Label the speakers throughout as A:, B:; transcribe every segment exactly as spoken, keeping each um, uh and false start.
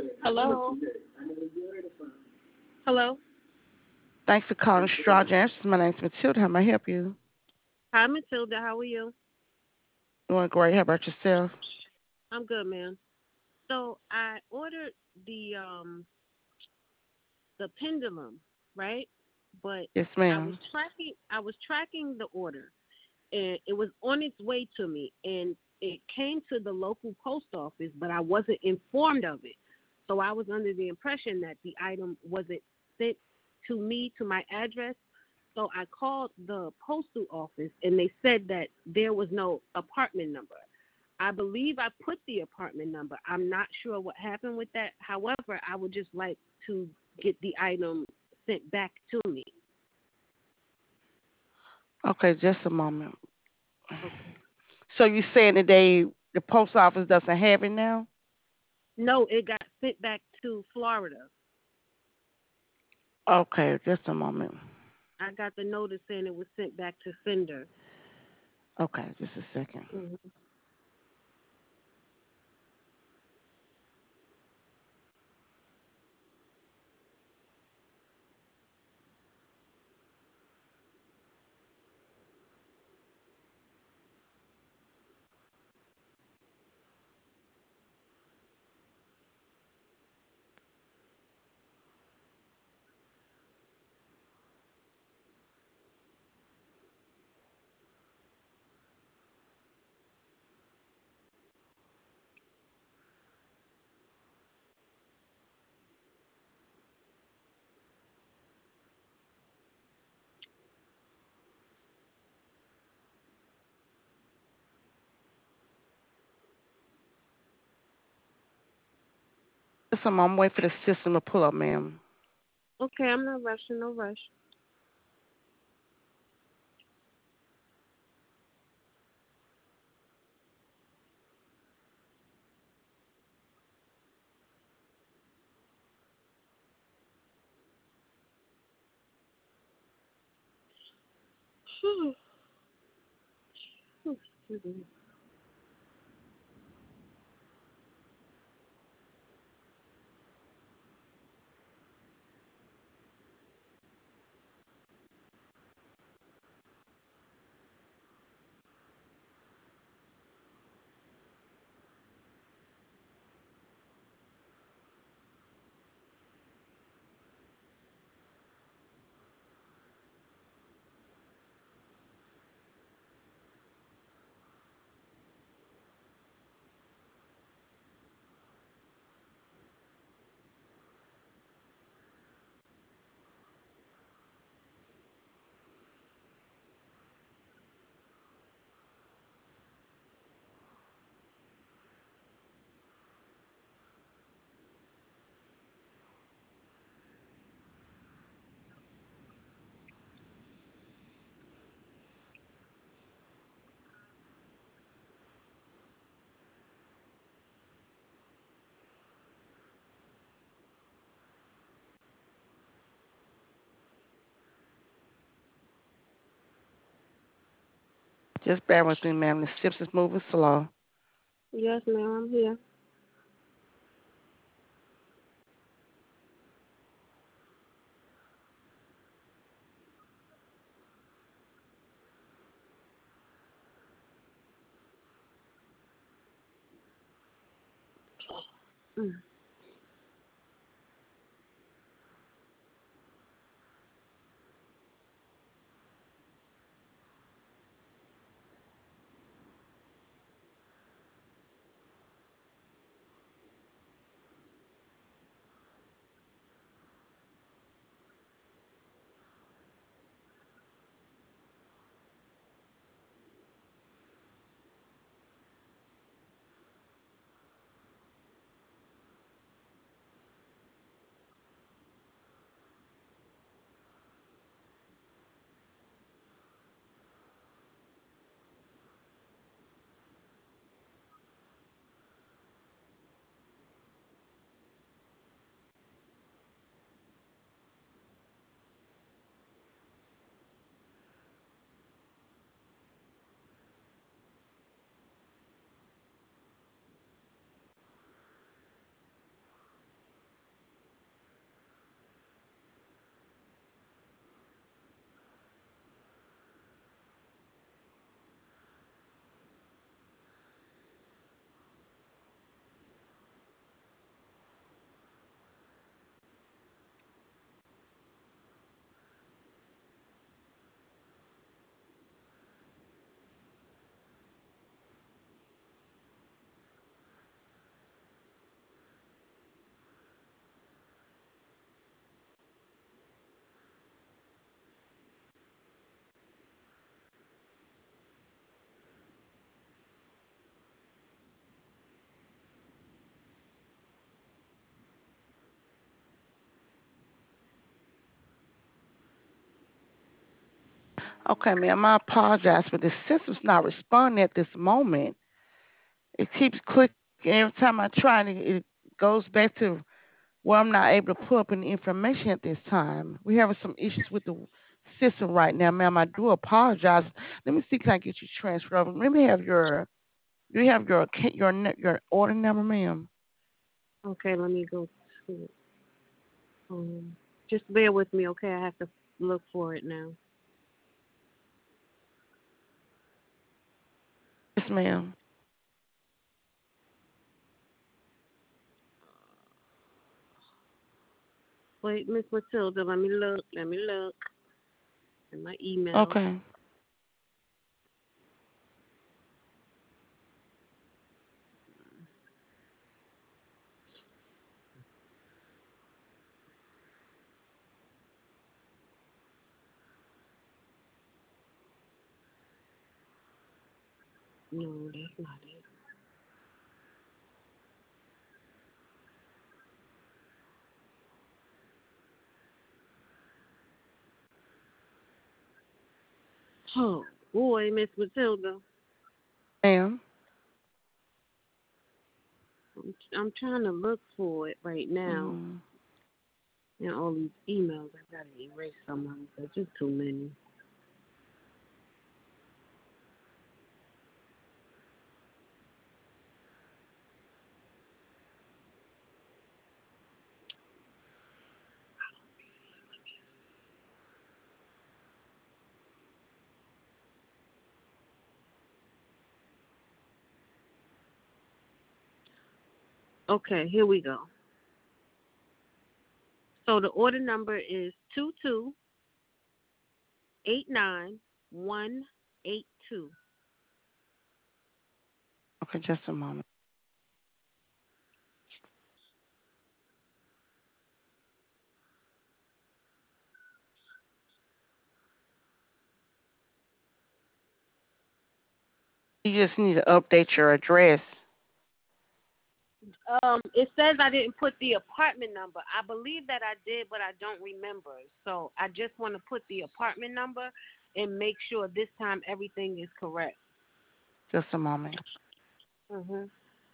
A: Hello. Hello.
B: Thanks for calling Straw Jams. My name's Matilda. How may I help you?
A: Hi, Matilda. How are you?
B: Doing great. How about yourself?
A: I'm good, man. So I ordered the um the pendulum, right? But
B: Yes,
A: I was
B: ma'am.
A: tracking I was tracking the order, and it was on its way to me, and it came to the local post office, but I wasn't informed of it. So I was under the impression that the item wasn't sent to me to my address. So I called the postal office, and they said that there was no apartment number. I believe I put the apartment number. I'm not sure what happened with that. However, I would just like to get the item sent back to me.
B: Okay, just a moment.
A: Okay.
B: So you saying that they the post office doesn't have it now?
A: No, it got sent back to Florida.
B: Okay, just a moment.
A: I got the notice saying it was sent back to sender.
B: Okay, just a second.
A: Hmm.
B: Just a moment. Wait for the system to pull up, ma'am.
A: Okay, I'm not rushing, no rush. Excuse me.
B: Just bear with me, ma'am. The system's moving slow.
A: Yes, ma'am, I'm here. Mm.
B: Okay, ma'am, I apologize, but the system's not responding at this moment. It keeps clicking every time I try, and it, it goes back to where I'm not able to pull up any information at this time. We're having some issues with the system right now, ma'am. I do apologize. Let me see, can I get you transferred over? Let me have your, do you have your ca- your ne- your order number, ma'am?
A: Okay, let me go to it. Um, just bear with me, okay? I have to look for it now.
B: Yes, ma'am.
A: Wait, Miss Matilda, let me look. Let me look in my email.
B: Okay.
A: No, that's not it. Oh boy, Miss Matilda,
B: Ma'am.
A: I'm, I'm trying to look for it right now.
B: Mm.
A: And all these emails, I gotta erase some of them because there's too many. Okay, here we go. So the order number is two two eight nine one eight two.
B: Okay, just a moment. You just need to update your address.
A: Um, it says I didn't put the apartment number. I believe that I did, but I don't remember. So I just want to put the apartment number and make sure this time everything is correct.
B: Just a moment.
A: Mhm.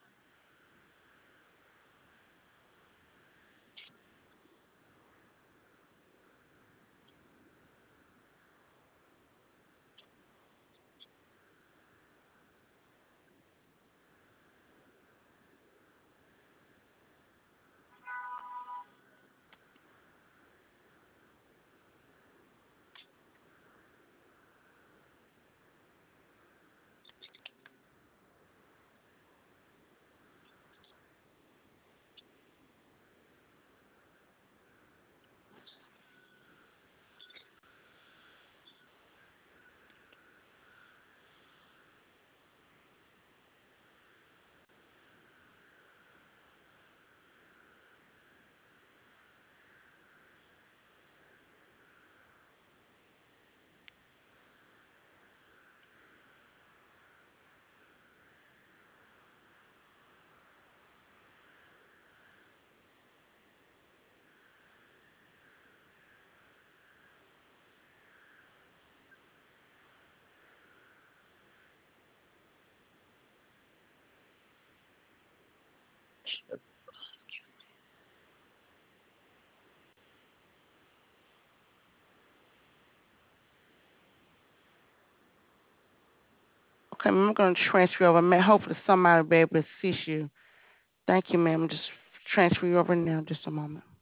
B: Okay, I'm going to transfer you over. Ma- Hopefully somebody will be able to assist you. Thank you, ma'am. Just transfer you over now. Just a moment.